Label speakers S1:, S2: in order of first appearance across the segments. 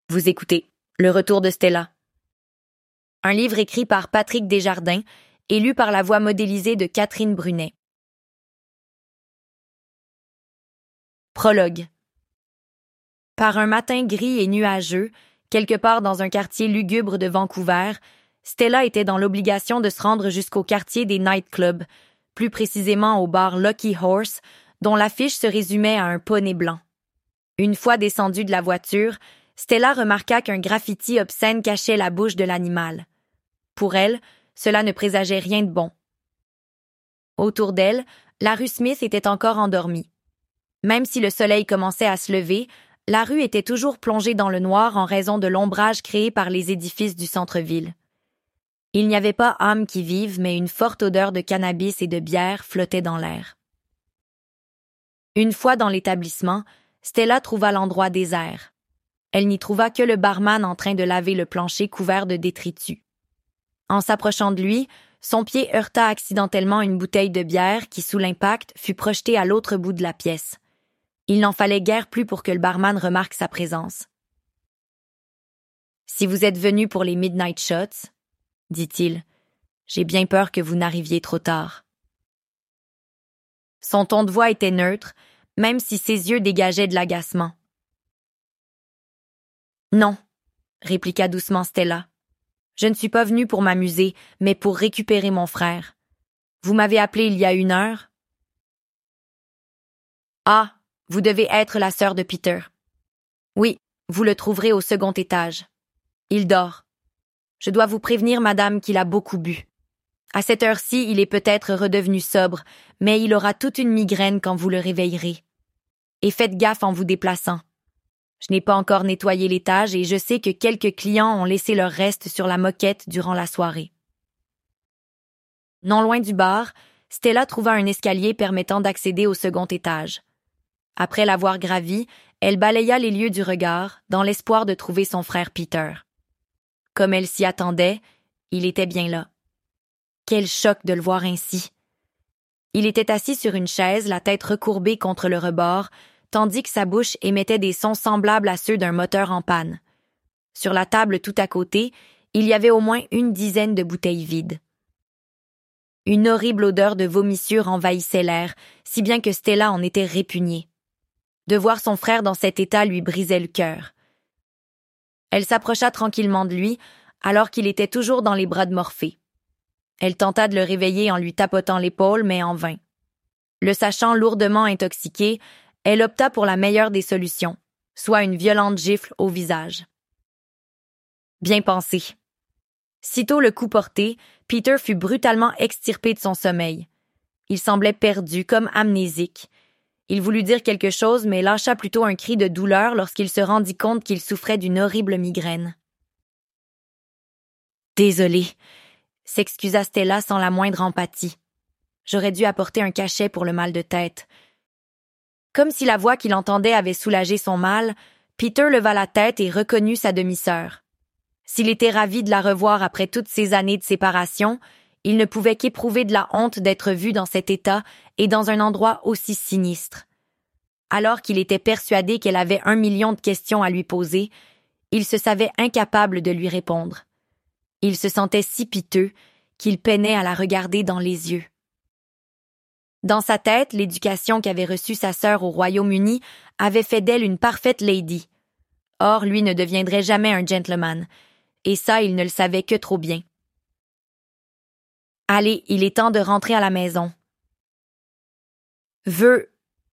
S1: Vous écoutez Le retour de Stella. Un livre écrit par Patrick Desjardins et lu par la voix modélisée de Catherine Brunet. Prologue. Par un matin gris et nuageux, quelque part dans un quartier lugubre de Vancouver, Stella était dans l'obligation de se rendre jusqu'au quartier des nightclubs, plus précisément au bar Lucky Horse, dont l'affiche se résumait à un poney blanc. Une fois descendue de la voiture, Stella remarqua qu'un graffiti obscène cachait la bouche de l'animal. Pour elle, cela ne présageait rien de bon. Autour d'elle, la rue Smith était encore endormie. Même si le soleil commençait à se lever, la rue était toujours plongée dans le noir en raison de l'ombrage créé par les édifices du centre-ville. Il n'y avait pas âme qui vive, mais une forte odeur de cannabis et de bière flottait dans l'air. Une fois dans l'établissement, Stella trouva l'endroit désert. Elle n'y trouva que le barman en train de laver le plancher couvert de détritus. En s'approchant de lui, son pied heurta accidentellement une bouteille de bière qui, sous l'impact, fut projetée à l'autre bout de la pièce. Il n'en fallait guère plus pour que le barman remarque sa présence. « Si vous êtes venu pour les Midnight Shots, » dit-il, « j'ai bien peur que vous n'arriviez trop tard. » Son ton de voix était neutre, même si ses yeux dégageaient de l'agacement. « Non, » répliqua doucement Stella. « Je ne suis pas venue pour m'amuser, mais pour récupérer mon frère. Vous m'avez appelé il y a 1 heure. »« Ah, vous devez être la sœur de Peter. »« Oui, vous le trouverez au 2e étage. Il dort. Je dois vous prévenir, madame, qu'il a beaucoup bu. À cette heure-ci, il est peut-être redevenu sobre, mais il aura toute une migraine quand vous le réveillerez. Et faites gaffe en vous déplaçant. Je n'ai pas encore nettoyé l'étage et je sais que quelques clients ont laissé leur reste sur la moquette durant la soirée. » Non loin du bar, Stella trouva un escalier permettant d'accéder au 2e étage. Après l'avoir gravi, elle balaya les lieux du regard, dans l'espoir de trouver son frère Peter. Comme elle s'y attendait, il était bien là. Quel choc de le voir ainsi! Il était assis sur une chaise, la tête recourbée contre le rebord, tandis que sa bouche émettait des sons semblables à ceux d'un moteur en panne. Sur la table tout à côté, il y avait au moins 10 de bouteilles vides. Une horrible odeur de vomissure envahissait l'air, si bien que Stella en était répugnée. De voir son frère dans cet état lui brisait le cœur. Elle s'approcha tranquillement de lui, alors qu'il était toujours dans les bras de Morphée. Elle tenta de le réveiller en lui tapotant l'épaule, mais en vain. Le sachant lourdement intoxiqué, elle opta pour la meilleure des solutions, soit une violente gifle au visage. Bien pensé. Sitôt le coup porté, Peter fut brutalement extirpé de son sommeil. Il semblait perdu, comme amnésique. Il voulut dire quelque chose, mais lâcha plutôt un cri de douleur lorsqu'il se rendit compte qu'il souffrait d'une horrible migraine. « Désolée », s'excusa Stella sans la moindre empathie. « J'aurais dû apporter un cachet pour le mal de tête. » Comme si la voix qu'il entendait avait soulagé son mal, Peter leva la tête et reconnut sa demi-sœur. S'il était ravi de la revoir après toutes ces années de séparation, il ne pouvait qu'éprouver de la honte d'être vu dans cet état et dans un endroit aussi sinistre. Alors qu'il était persuadé qu'elle avait 1 million de questions à lui poser, il se savait incapable de lui répondre. Il se sentait si piteux qu'il peinait à la regarder dans les yeux. Dans sa tête, l'éducation qu'avait reçue sa sœur au Royaume-Uni avait fait d'elle une parfaite lady. Or, lui ne deviendrait jamais un gentleman, et ça, il ne le savait que trop bien. Allez, il est temps de rentrer à la maison. Veux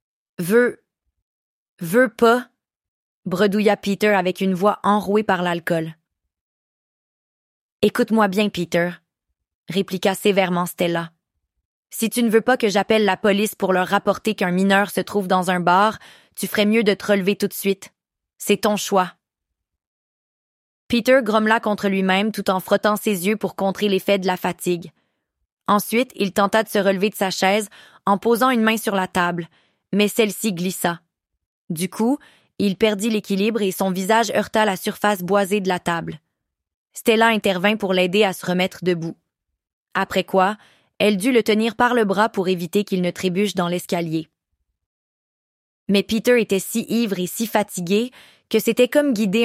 S1: pas, bredouilla Peter avec une voix enrouée par l'alcool. Écoute-moi bien, Peter, répliqua sévèrement Stella. Si tu ne veux pas que j'appelle la police pour leur rapporter qu'un mineur se trouve dans un bar, tu ferais mieux de te relever tout de suite. C'est ton choix. Peter grommela contre lui-même tout en frottant ses yeux pour contrer l'effet de la fatigue. Ensuite, il tenta de se relever de sa chaise en posant une main sur la table, mais celle-ci glissa. Du coup, il perdit l'équilibre et son visage heurta la surface boisée de la table. Stella intervint pour l'aider à se remettre debout. Après quoi, elle dut le tenir par le bras pour éviter qu'il ne trébuche dans l'escalier. Mais Peter était si ivre et si fatigué que c'était comme guider